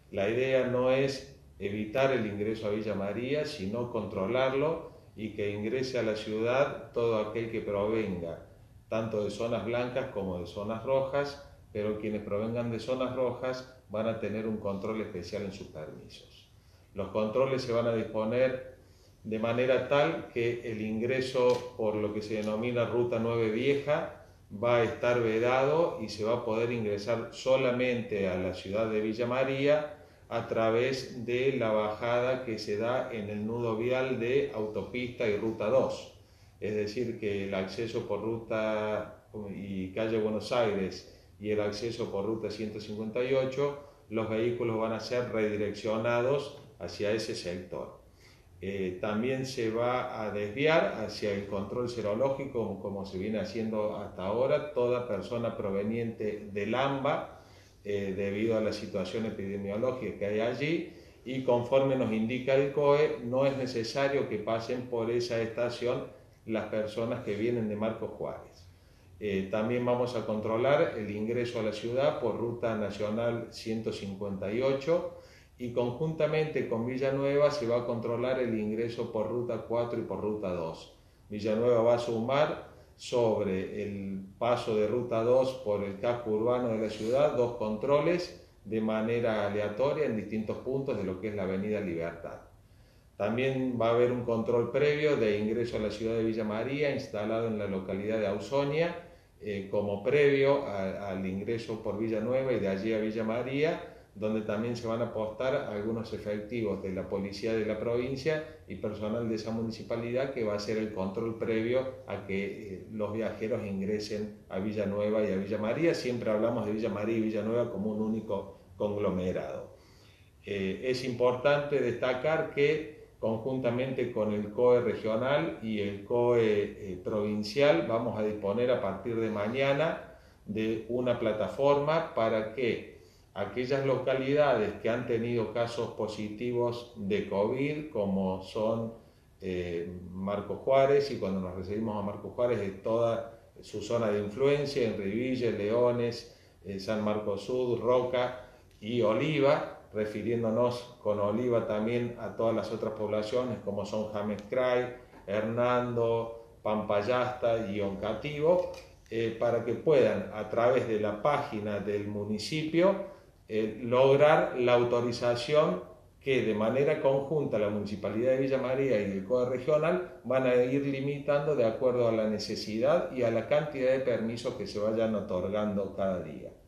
La idea no es evitar el ingreso a Villa María, sino controlarlo y que ingrese a la ciudad todo aquel que provenga, tanto de zonas blancas como de zonas rojas, pero quienes provengan de zonas rojas van a tener un control especial en sus permisos. Los controles se van a disponer de manera tal que el ingreso por lo que se denomina Ruta 9 Vieja va a estar vedado y se va a poder ingresar solamente a la ciudad de Villa María a través de la bajada que se da en el nudo vial de autopista y Ruta 2. Es decir, que el acceso por Ruta y Calle Buenos Aires y el acceso por Ruta 158, los vehículos van a ser redireccionados hacia ese sector. También se va a desviar hacia el control serológico, como se viene haciendo hasta ahora, toda persona proveniente del AMBA, debido a la situación epidemiológica que hay allí, y conforme nos indica el COE, no es necesario que pasen por esa estación las personas que vienen de Marcos Juárez. También vamos a controlar el ingreso a la ciudad por Ruta Nacional 158, y conjuntamente con Villanueva se va a controlar el ingreso por Ruta 4 y por Ruta 2. Villanueva va a sumar sobre el paso de Ruta 2 por el casco urbano de la ciudad 2 controles de manera aleatoria en distintos puntos de lo que es la Avenida Libertad. También va a haber un control previo de ingreso a la ciudad de Villa María instalado en la localidad de Ausonia como previo al ingreso por Villanueva y de allí a Villa María, donde también se van a apostar algunos efectivos de la policía de la provincia y personal de esa municipalidad que va a hacer el control previo a que los viajeros ingresen a Villanueva y a Villa María. Siempre hablamos de Villa María y Villanueva como un único conglomerado. Es importante destacar que conjuntamente con el COE regional y el COE provincial vamos a disponer a partir de mañana de una plataforma para que aquellas localidades que han tenido casos positivos de COVID, como son Marcos Juárez, y cuando nos referimos a Marcos Juárez es toda su zona de influencia, en Riville, Leones, San Marcos Sur, Roca y Oliva, refiriéndonos con Oliva también a todas las otras poblaciones como son James Cray, Hernando, Pampayasta y Oncativo, para que puedan a través de la página del municipio lograr la autorización que de manera conjunta la Municipalidad de Villa María y el COE regional van a ir limitando de acuerdo a la necesidad y a la cantidad de permisos que se vayan otorgando cada día.